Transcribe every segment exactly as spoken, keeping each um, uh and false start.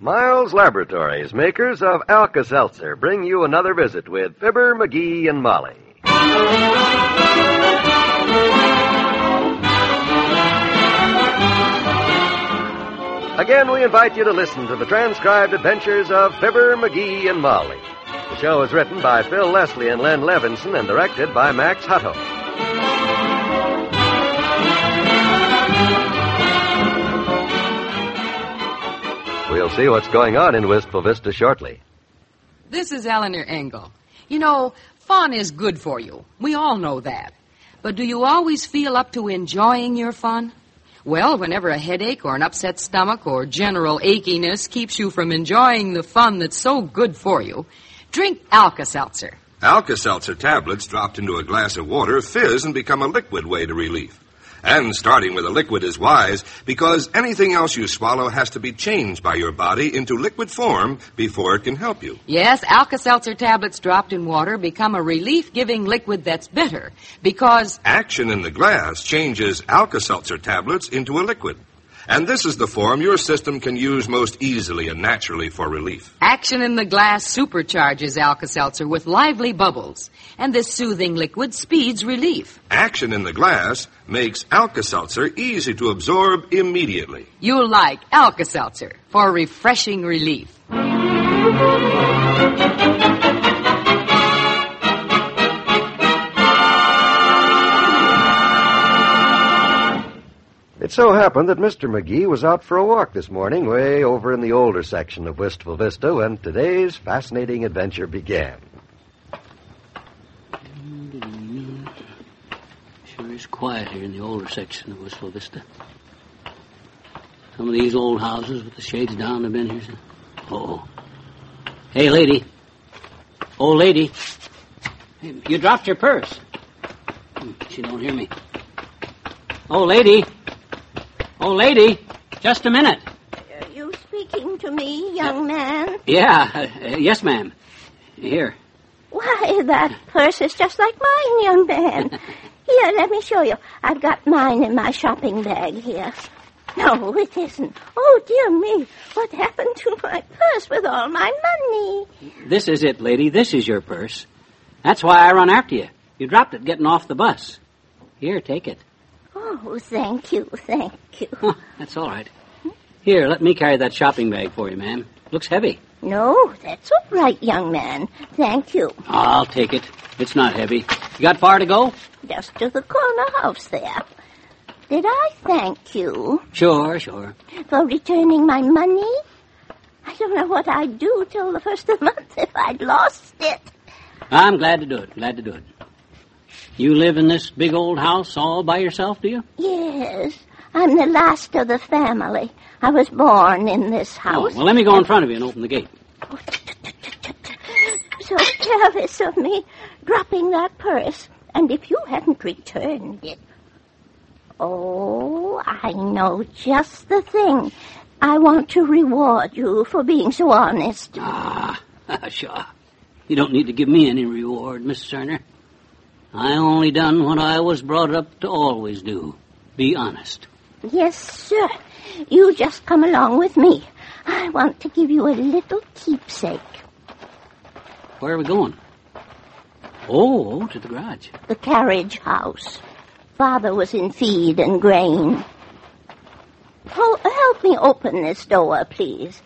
Miles Laboratories, makers of Alka-Seltzer, bring you another visit with Fibber, McGee, and Molly. Again, we invite you to listen to the transcribed adventures of Fibber, McGee, and Molly. The show is written by Phil Leslie and Len Levinson and directed by Max Hutto. We'll see what's going on in Wistful Vista shortly. This is Eleanor Engel. You know, fun is good for you. We all know that. But do you always feel up to enjoying your fun? Well, whenever a headache or an upset stomach or general achiness keeps you from enjoying the fun that's so good for you, drink Alka-Seltzer. Alka-Seltzer tablets dropped into a glass of water fizz and become a liquid way to relief. And starting with a liquid is wise because anything else you swallow has to be changed by your body into liquid form before it can help you. Yes, Alka-Seltzer tablets dropped in water become a relief-giving liquid that's better because action in the glass changes Alka-Seltzer tablets into a liquid. And this is the form your system can use most easily and naturally for relief. Action in the glass supercharges Alka-Seltzer with lively bubbles, and this soothing liquid speeds relief. Action in the glass makes Alka-Seltzer easy to absorb immediately. You'll like Alka-Seltzer for refreshing relief. It so happened that Mister McGee was out for a walk this morning way over in the older section of Wistful Vista when today's fascinating adventure began. Sure is quiet here in the older section of Wistful Vista. Some of these old houses with the shades down have been here since... Oh. Hey, lady. Old lady. Hey, you dropped your purse. She don't hear me. Oh, lady. Oh, lady, just a minute. Are you speaking to me, young man? Yeah, uh, yes, ma'am. Here. Why, that purse is just like mine, young man. Here, let me show you. I've got mine in my shopping bag here. No, it isn't. Oh, dear me. What happened to my purse with all my money? This is it, lady. This is your purse. That's why I run after you. You dropped it getting off the bus. Here, take it. Oh, thank you, thank you. Huh, that's all right. Here, let me carry that shopping bag for you, ma'am. Looks heavy. No, that's all right, young man. Thank you. I'll take it. It's not heavy. You got far to go? Just to the corner house there. Did I thank you? Sure, sure. For returning my money? I don't know what I'd do till the first of the month if I'd lost it. I'm glad to do it, glad to do it. You live in this big old house all by yourself, do you? Yes. I'm the last of the family. I was born in this house. Oh, well, let me go in front of you and open the gate. Oh, so careless of me, dropping that purse. And if you hadn't returned it... Oh, I know just the thing. I want to reward you for being so honest. Ah, sure. You don't need to give me any reward, Miss Cerner. I only done what I was brought up to always do. Be honest. Yes, sir. You just come along with me. I want to give you a little keepsake. Where are we going? Oh, to the garage. The carriage house. Father was in feed and grain. Oh, help me open this door, please.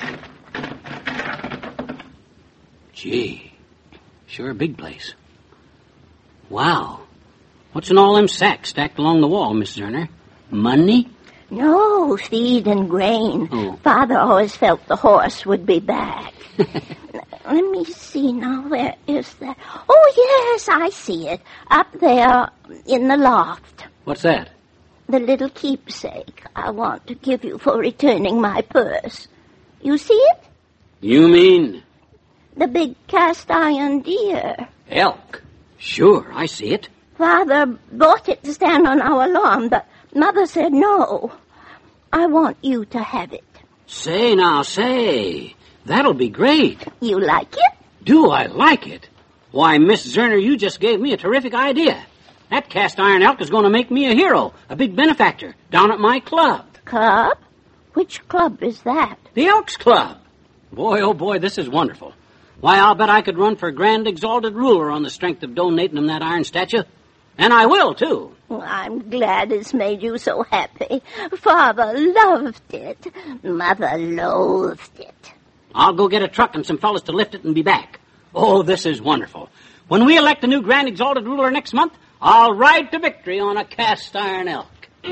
Gee, sure a big place. Wow. What's in all them sacks stacked along the wall, Miss Cerner? Money? No, feed and grain. Oh. Father always felt the horse would be back. Let me see now. Where is that? Oh, yes, I see it. Up there in the loft. What's that? The little keepsake I want to give you for returning my purse. You see it? You mean? The big cast iron deer. Elk. Sure, I see it. Father bought it to stand on our lawn, but Mother said no. I want you to have it. Say now, say. That'll be great. You like it? Do I like it? Why, Miss Cerner, you just gave me a terrific idea. That cast iron elk is going to make me a hero, a big benefactor, down at my club. Club? Which club is that? The Elks Club. Boy, oh boy, this is wonderful. Why, I'll bet I could run for Grand Exalted Ruler on the strength of donating him that iron statue. And I will, too. Well, I'm glad it's made you so happy. Father loved it. Mother loathed it. I'll go get a truck and some fellas to lift it and be back. Oh, this is wonderful. When we elect a new Grand Exalted Ruler next month, I'll ride to victory on a cast iron elk.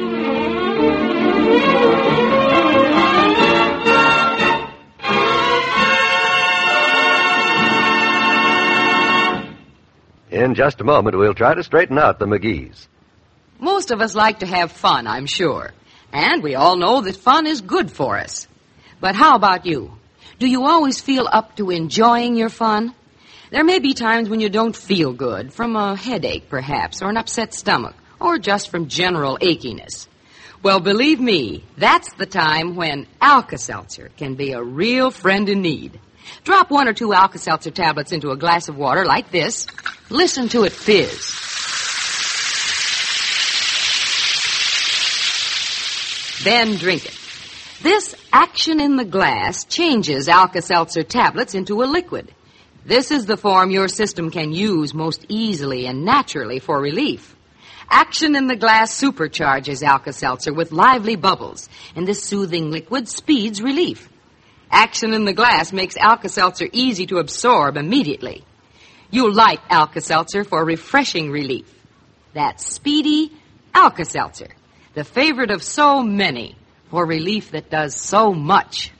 In just a moment, we'll try to straighten out the McGees. Most of us like to have fun, I'm sure. And we all know that fun is good for us. But how about you? Do you always feel up to enjoying your fun? There may be times when you don't feel good, from a headache perhaps, or an upset stomach, or just from general achiness. Well, believe me, that's the time when Alka-Seltzer can be a real friend in need. Drop one or two Alka-Seltzer tablets into a glass of water like this. Listen to it fizz. Then drink it. This action in the glass changes Alka-Seltzer tablets into a liquid. This is the form your system can use most easily and naturally for relief. Action in the glass supercharges Alka-Seltzer with lively bubbles, and this soothing liquid speeds relief. Action in the glass makes Alka-Seltzer easy to absorb immediately. You'll like Alka-Seltzer for refreshing relief. That's speedy Alka-Seltzer, the favorite of so many, for relief that does so much.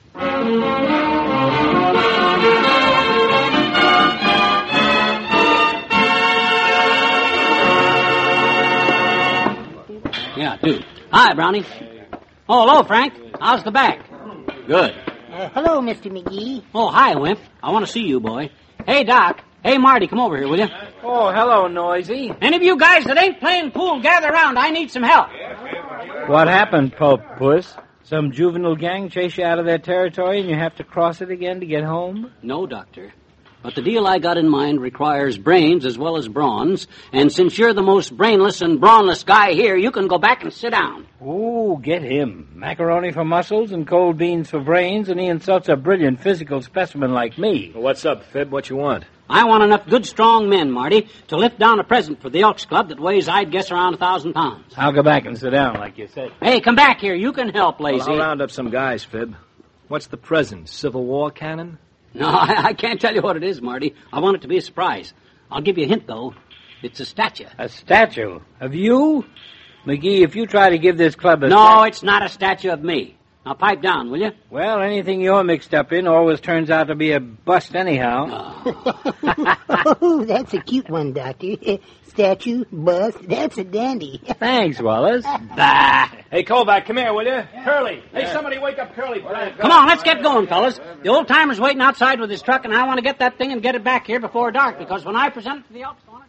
Yeah, dude. Hi, Brownie. Oh, hello, Frank. How's the back? Good. Uh, hello, Mister McGee. Oh, hi, Wimp. I want to see you, boy. Hey, Doc. Hey, Marty, come over here, will you? Oh, hello, Noisy. Any of you guys that ain't playing pool, gather around. I need some help. What happened, Pope Puss? Some juvenile gang chase you out of their territory and you have to cross it again to get home? No, Doctor. But the deal I got in mind requires brains as well as brawns, and since you're the most brainless and brawnless guy here, you can go back and sit down. Ooh, get him. Macaroni for muscles and cold beans for brains, and he insults a brilliant physical specimen like me. Well, what's up, Fib? What you want? I want enough good, strong men, Marty, to lift down a present for the Elks Club that weighs, I'd guess, around a thousand pounds. I'll go back and sit down, like you said. Hey, come back here. You can help, Lazy. Well, I'll round up some guys, Fib. What's the present? Civil War cannon? No, I, I can't tell you what it is, Marty. I want it to be a surprise. I'll give you a hint, though. It's a statue. A statue? Of you? McGee, if you try to give this club a... No, sta- it's not a statue of me. Now, pipe down, will you? Well, anything you're mixed up in always turns out to be a bust anyhow. Oh. Oh, that's a cute one, Doctor. Statue, bust, that's a dandy. Thanks, Wallace. Bah. Hey, Kovac, come here, will you? Curly. Hey, somebody wake up Curly. Come on, let's get going, fellas. The old-timer's waiting outside with his truck, and I want to get that thing and get it back here before dark, because when I present it to the Elks, on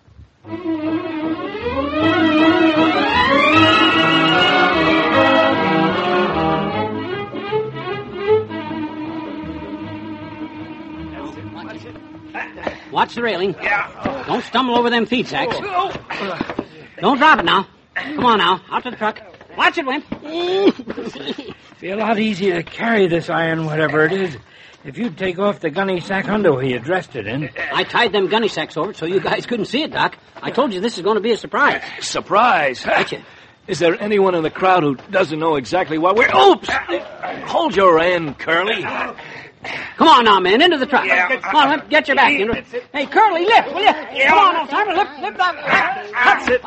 Watch the railing. Yeah. Don't stumble over them feed sacks. Don't drop it now. Come on now, out to the truck. Watch it, Wimp. Be a lot easier to carry this iron, whatever it is, if you'd take off the gunny sack underwear you dressed it in. I tied them gunny sacks over it so you guys couldn't see it, Doc. I told you this is going to be a surprise. Surprise? Gotcha. Is there anyone in the crowd who doesn't know exactly what we're... Oops! Hold your end, Curly. Come on now, man, into the truck. Yeah. Come on, Wimp, get your back into it. Hey, Curly, lift, will you? Yeah. Come on, old timer, lift, lift that. That's it.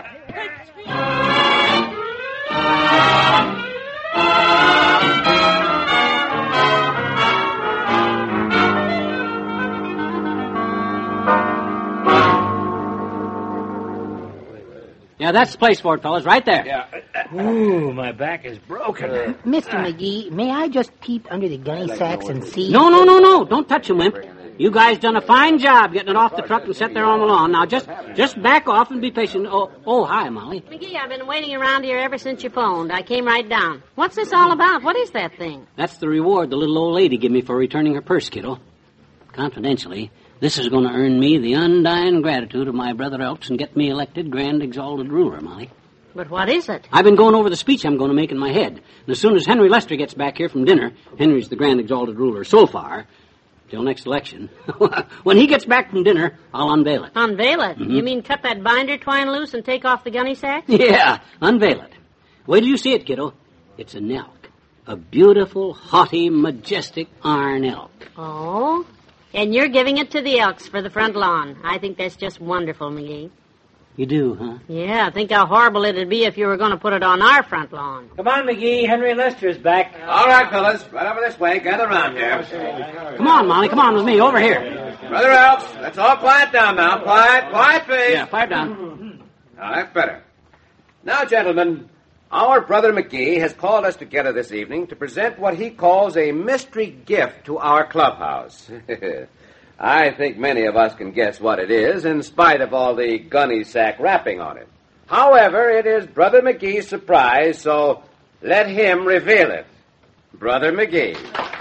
Yeah, that's the place for it, fellas, right there. Yeah. Ooh, my back is broken. Mister McGee, may I just peep under the gunny sacks and see? No, no, no, no. Don't touch him, Wimp. You guys done a fine job getting it off the truck and set there on the lawn. Now, just just back off and be patient. Oh, oh, hi, Molly. McGee, I've been waiting around here ever since you phoned. I came right down. What's this all about? What is that thing? That's the reward the little old lady gave me for returning her purse, kiddo. Confidentially, this is going to earn me the undying gratitude of my brother Elks and get me elected Grand Exalted Ruler, Molly. But what is it? I've been going over the speech I'm going to make in my head. And as soon as Henry Lester gets back here from dinner, Henry's the grand exalted ruler so far, till next election. When he gets back from dinner, I'll unveil it. Unveil it? Mm-hmm. You mean cut that binder twine loose and take off the gunny sack? Yeah, unveil it. Wait till you see it, kiddo. It's an elk. A beautiful, haughty, majestic iron elk. Oh? And you're giving it to the Elks for the front lawn. I think that's just wonderful, McGee. You do, huh? Yeah, think how horrible it'd be if you were going to put it on our front lawn. Come on, McGee. Henry Lester's back. All right, fellas. Right over this way. Gather around here. Come on, Molly. Come on with me. Over here. Brother Elks, let's all quiet down now. Quiet, quiet, please. Yeah, quiet down. Now, that's better. Now, gentlemen, our brother McGee has called us together this evening to present what he calls a mystery gift to our clubhouse. I think many of us can guess what it is, in spite of all the gunny sack wrapping on it. However, it is Brother McGee's surprise, so let him reveal it. Brother McGee.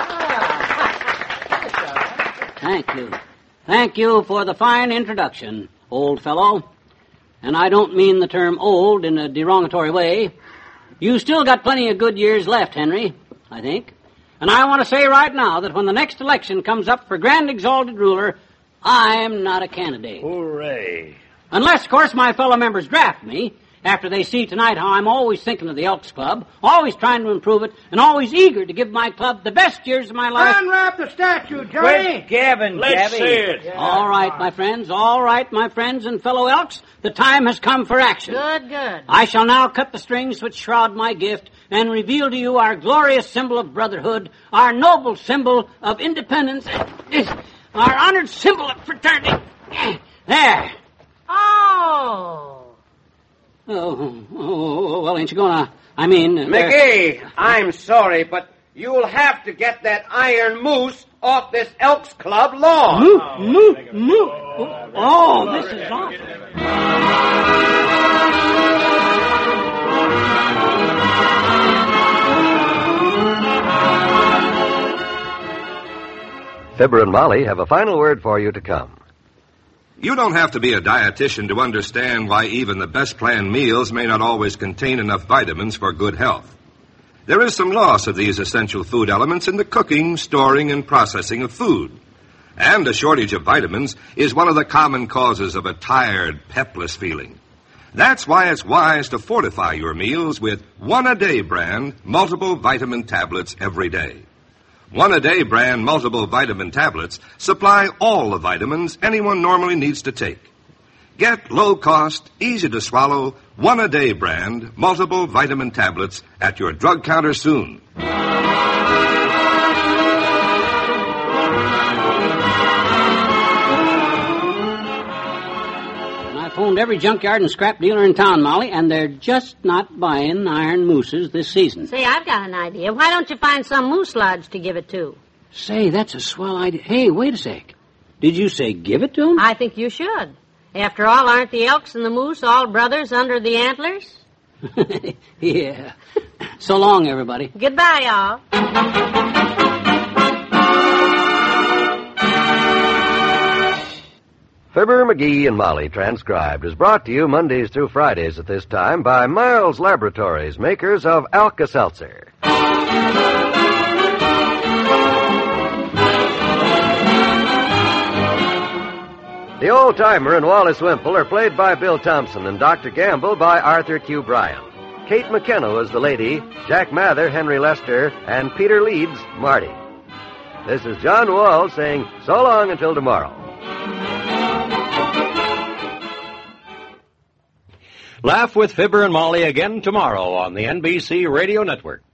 Thank you. Thank you for the fine introduction, old fellow. And I don't mean the term old in a derogatory way. You still got plenty of good years left, Henry, I think. And I want to say right now that when the next election comes up for Grand Exalted Ruler, I'm not a candidate. Hooray. Unless, of course, my fellow members draft me after they see tonight how I'm always thinking of the Elks Club, always trying to improve it, and always eager to give my club the best years of my life. Unwrap the statue, Johnny. Quit gabbing, Let's Gabby. see it. Yeah. All right, my friends, all right, my friends and fellow Elks, the time has come for action. Good, good. I shall now cut the strings which shroud my gift and reveal to you our glorious symbol of brotherhood, our noble symbol of independence, our honored symbol of fraternity. There. Oh. Oh, oh, well, ain't you gonna, I mean... Uh, McGee, I'm sorry, but you'll have to get that iron moose off this Elks Club lawn. Moo, moo, moo. Oh, this is awful. Fibber and Molly have a final word for you to come. You don't have to be a dietitian to understand why even the best planned meals may not always contain enough vitamins for good health. There is some loss of these essential food elements in the cooking, storing, and processing of food. And a shortage of vitamins is one of the common causes of a tired, pepless feeling. That's why it's wise to fortify your meals with One-A-Day brand multiple vitamin tablets every day. One-A-Day brand multiple vitamin tablets supply all the vitamins anyone normally needs to take. Get low-cost, easy-to-swallow One-A-Day brand multiple vitamin tablets at your drug counter soon. I phoned every junkyard and scrap dealer in town, Molly, and they're just not buying iron mooses this season. Say, I've got an idea. Why don't you find some moose lodge to give it to? Say, that's a swell idea. Hey, wait a sec. Did you say give it to them? I think you should. After all, aren't the elks and the moose all brothers under the antlers? Yeah. So long, everybody. Goodbye, y'all. Fibber, McGee, and Molly Transcribed is brought to you Mondays through Fridays at this time by Miles Laboratories, makers of Alka-Seltzer. The Old-Timer and Wallace Wimple are played by Bill Thompson and Doctor Gamble by Arthur Q. Bryan. Kate McKenna is the lady, Jack Mather, Henry Lester, and Peter Leeds, Marty. This is John Wall saying so long until tomorrow. Laugh with Fibber and Molly again tomorrow on the N B C Radio Network.